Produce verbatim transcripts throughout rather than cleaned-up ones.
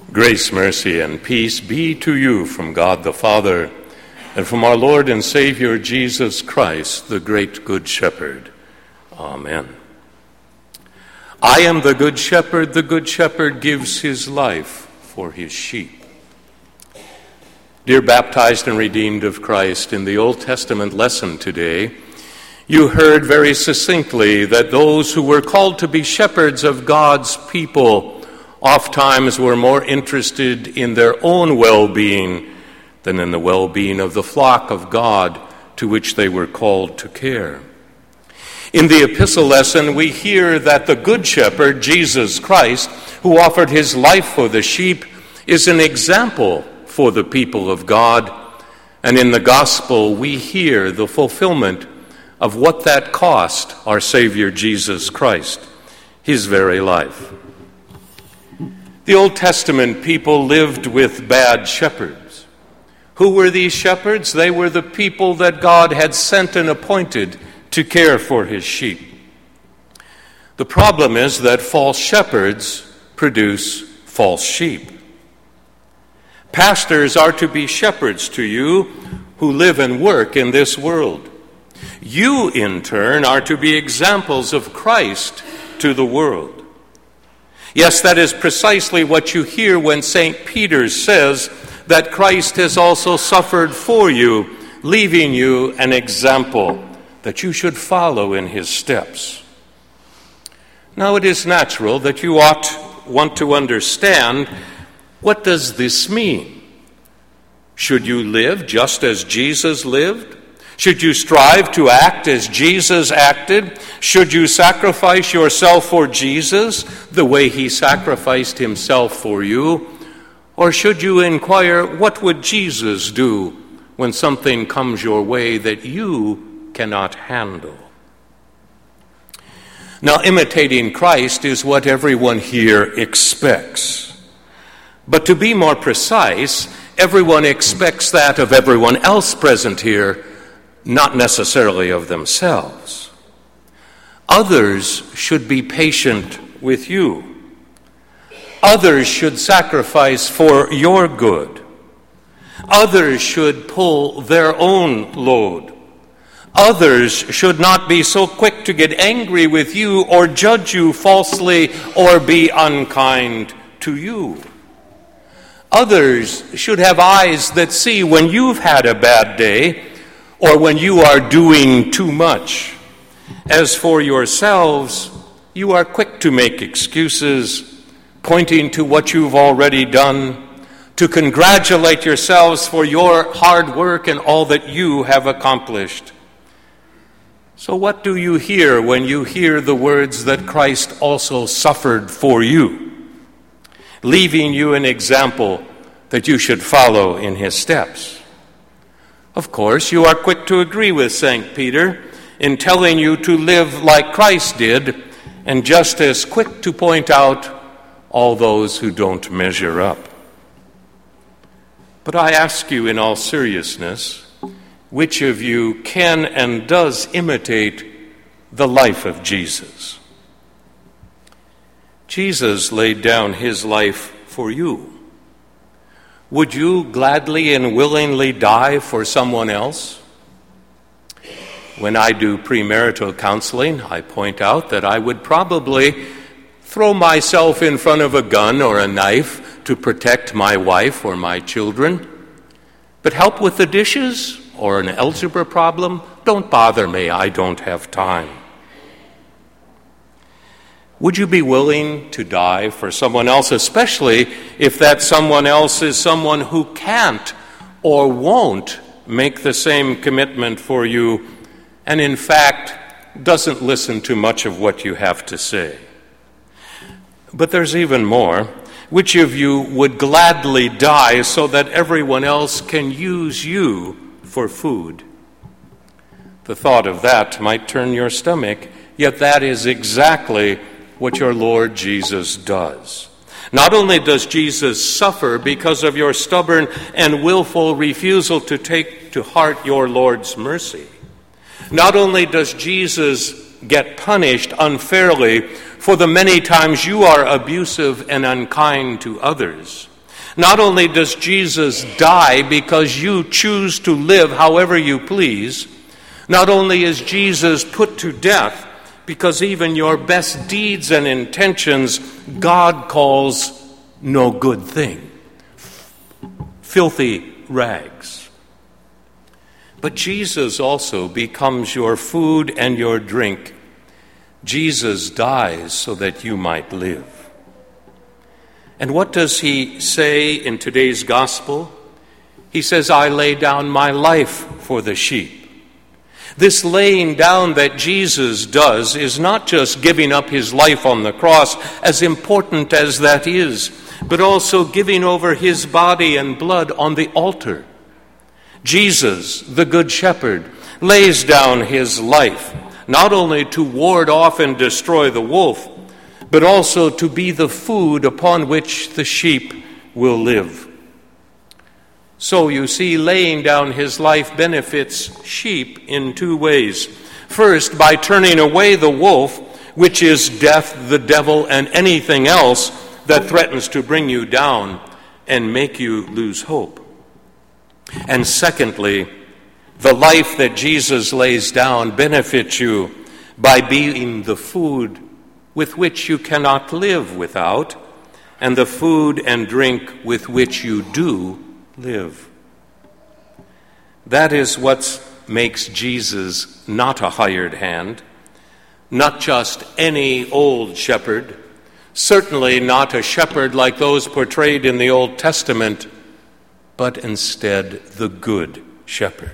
Grace, mercy, and peace be to you from God the Father and from our Lord and Savior Jesus Christ, the great Good Shepherd. Amen. I am the Good Shepherd. The Good Shepherd gives his life for his sheep. Dear baptized and redeemed of Christ, in the Old Testament lesson today, you heard very succinctly that those who were called to be shepherds of God's people oftentimes were more interested in their own well-being than in the well-being of the flock of God to which they were called to care. In the epistle lesson, we hear that the Good Shepherd, Jesus Christ, who offered his life for the sheep, is an example for the people of God. And in the gospel, we hear the fulfillment of what that cost our Savior Jesus Christ, his very life. The Old Testament people lived with bad shepherds. Who were these shepherds? They were the people that God had sent and appointed to care for his sheep. The problem is that false shepherds produce false sheep. Pastors are to be shepherds to you who live and work in this world. You, in turn, are to be examples of Christ to the world. Yes, that is precisely what you hear when Saint Peter says that Christ has also suffered for you, leaving you an example that you should follow in his steps. Now, it is natural that you ought want to understand, what does this mean? Should you live just as Jesus lived? Should you strive to act as Jesus acted? Should you sacrifice yourself for Jesus the way he sacrificed himself for you? Or should you inquire, what would Jesus do when something comes your way that you cannot handle? Now, imitating Christ is what everyone here expects. But to be more precise, everyone expects that of everyone else present here, not necessarily of themselves. Others should be patient with you. Others should sacrifice for your good. Others should pull their own load. Others should not be so quick to get angry with you or judge you falsely or be unkind to you. Others should have eyes that see when you've had a bad day or when you are doing too much. As for yourselves, you are quick to make excuses, pointing to what you've already done, to congratulate yourselves for your hard work and all that you have accomplished. So what do you hear when you hear the words that Christ also suffered for you, leaving you an example that you should follow in his steps? Of course, you are quick to agree with Saint Peter in telling you to live like Christ did, and just as quick to point out all those who don't measure up. But I ask you in all seriousness, which of you can and does imitate the life of Jesus? Jesus laid down his life for you. Would you gladly and willingly die for someone else? When I do premarital counseling, I point out that I would probably throw myself in front of a gun or a knife to protect my wife or my children. But help with the dishes or an algebra problem, don't bother me, I don't have time. Would you be willing to die for someone else, especially if that someone else is someone who can't or won't make the same commitment for you and in fact doesn't listen to much of what you have to say? But there's even more. Which of you would gladly die so that everyone else can use you for food? The thought of that might turn your stomach, yet that is exactly what your Lord Jesus does. Not only does Jesus suffer because of your stubborn and willful refusal to take to heart your Lord's mercy, not only does Jesus get punished unfairly for the many times you are abusive and unkind to others, Not only does Jesus die because you choose to live however you please, not only is Jesus put to death because even your best deeds and intentions God calls no good thing, filthy rags. But Jesus also becomes your food and your drink. Jesus dies so that you might live. And what does he say in today's gospel? He says, I lay down my life for the sheep. This laying down that Jesus does is not just giving up his life on the cross, as important as that is, but also giving over his body and blood on the altar. Jesus, the Good Shepherd, lays down his life, not only to ward off and destroy the wolf, but also to be the food upon which the sheep will live. So you see, laying down his life benefits sheep in two ways. First, by turning away the wolf, which is death, the devil, and anything else that threatens to bring you down and make you lose hope. And secondly, the life that Jesus lays down benefits you by being the food with which you cannot live without, and the food and drink with which you do live. That is what makes Jesus not a hired hand, not just any old shepherd, certainly not a shepherd like those portrayed in the Old Testament, but instead the good shepherd.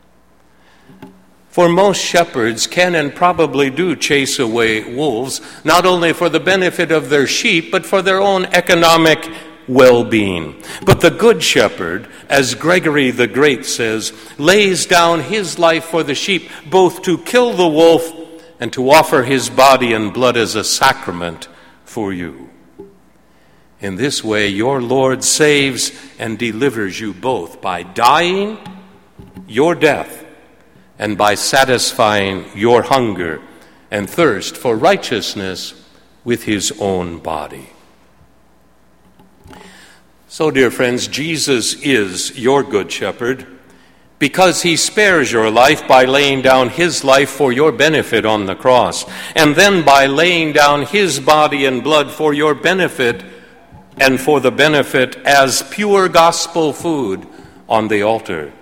For most shepherds can and probably do chase away wolves, not only for the benefit of their sheep, but for their own economic well-being. But the Good Shepherd, as Gregory the Great says, lays down his life for the sheep, both to kill the wolf and to offer his body and blood as a sacrament for you. In this way, your Lord saves and delivers you both by dying your death and by satisfying your hunger and thirst for righteousness with his own body. So, dear friends, Jesus is your good shepherd because he spares your life by laying down his life for your benefit on the cross, and then by laying down his body and blood for your benefit and for the benefit as pure gospel food on the altar.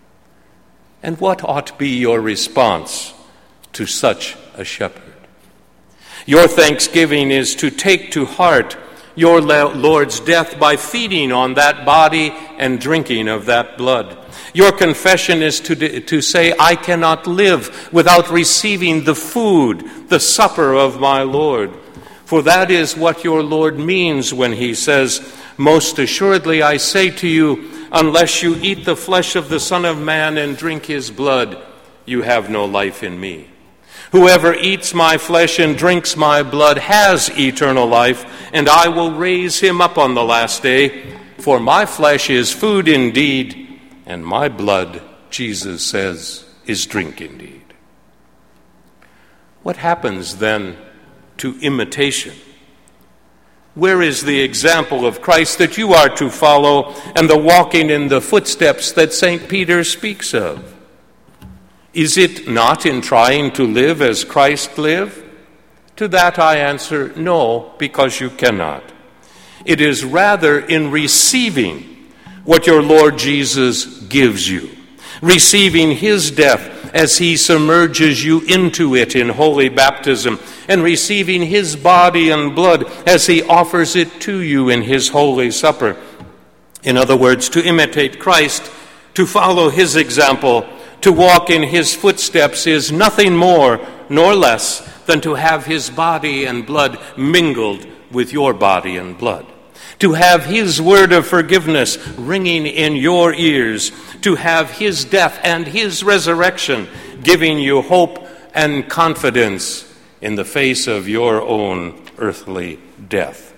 And what ought be your response to such a shepherd? Your thanksgiving is to take to heart your Lord's death by feeding on that body and drinking of that blood. Your confession is to, to say, I cannot live without receiving the food, the supper of my Lord. For that is what your Lord means when he says, most assuredly I say to you, unless you eat the flesh of the Son of Man and drink his blood, you have no life in me. Whoever eats my flesh and drinks my blood has eternal life, and I will raise him up on the last day. For my flesh is food indeed, and my blood, Jesus says, is drink indeed. What happens then to imitation? Where is the example of Christ that you are to follow and the walking in the footsteps that Saint Peter speaks of? Is it not in trying to live as Christ lived? To that I answer, no, because you cannot. It is rather in receiving what your Lord Jesus gives you, receiving his death as he submerges you into it in holy baptism, and receiving his body and blood as he offers it to you in his holy supper. In other words, to imitate Christ, to follow his example, to walk in his footsteps is nothing more nor less than to have his body and blood mingled with your body and blood. To have his word of forgiveness ringing in your ears, to have his death and his resurrection giving you hope and confidence in the face of your own earthly death.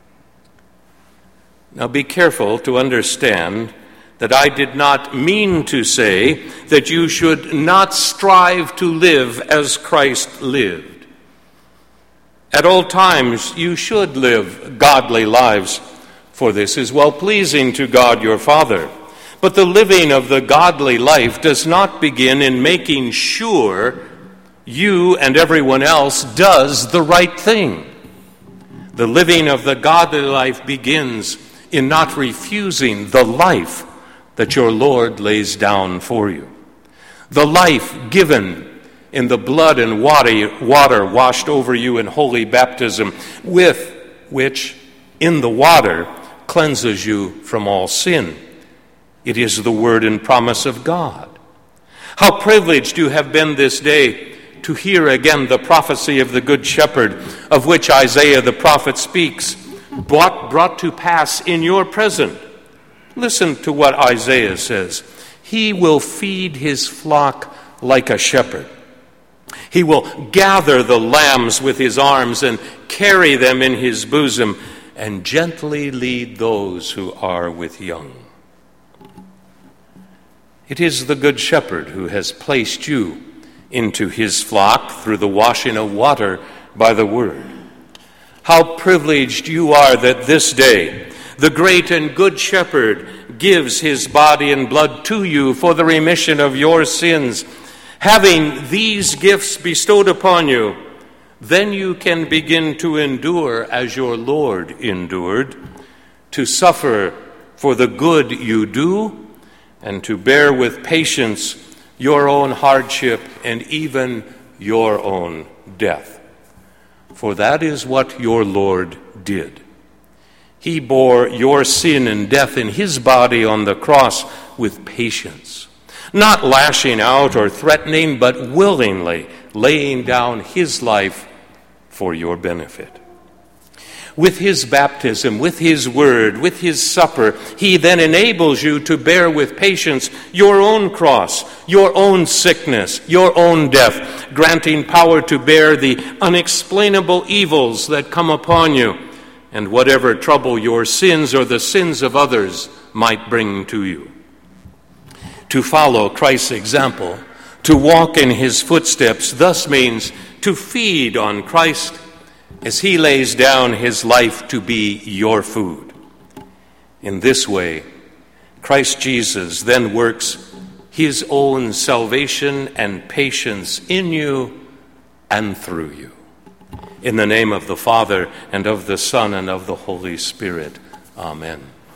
Now be careful to understand that I did not mean to say that you should not strive to live as Christ lived. At all times you should live godly lives, for this is well-pleasing to God your Father. But the living of the godly life does not begin in making sure you and everyone else does the right thing. The living of the godly life begins in not refusing the life that your Lord lays down for you. The life given in the blood and water washed over you in holy baptism, with which in the water cleanses you from all sin. It is the word and promise of God. How privileged you have been this day to hear again the prophecy of the Good Shepherd, of which Isaiah the prophet speaks, brought, brought to pass in your present. Listen to what Isaiah says. He will feed his flock like a shepherd. He will gather the lambs with his arms and carry them in his bosom, and gently lead those who are with young. It is the Good Shepherd who has placed you into his flock through the washing of water by the word. How privileged you are that this day the great and good shepherd gives his body and blood to you for the remission of your sins. Having these gifts bestowed upon you, then you can begin to endure as your Lord endured, to suffer for the good you do, and to bear with patience your own hardship and even your own death. For that is what your Lord did. He bore your sin and death in his body on the cross with patience, not lashing out or threatening, but willingly laying down his life for your benefit. With his baptism, with his word, with his supper, he then enables you to bear with patience your own cross, your own sickness, your own death, granting power to bear the unexplainable evils that come upon you, and whatever trouble your sins or the sins of others might bring to you. To follow Christ's example, to walk in his footsteps, thus means to feed on Christ as he lays down his life to be your food. In this way, Christ Jesus then works his own salvation and patience in you and through you. In the name of the Father, and of the Son, and of the Holy Spirit. Amen.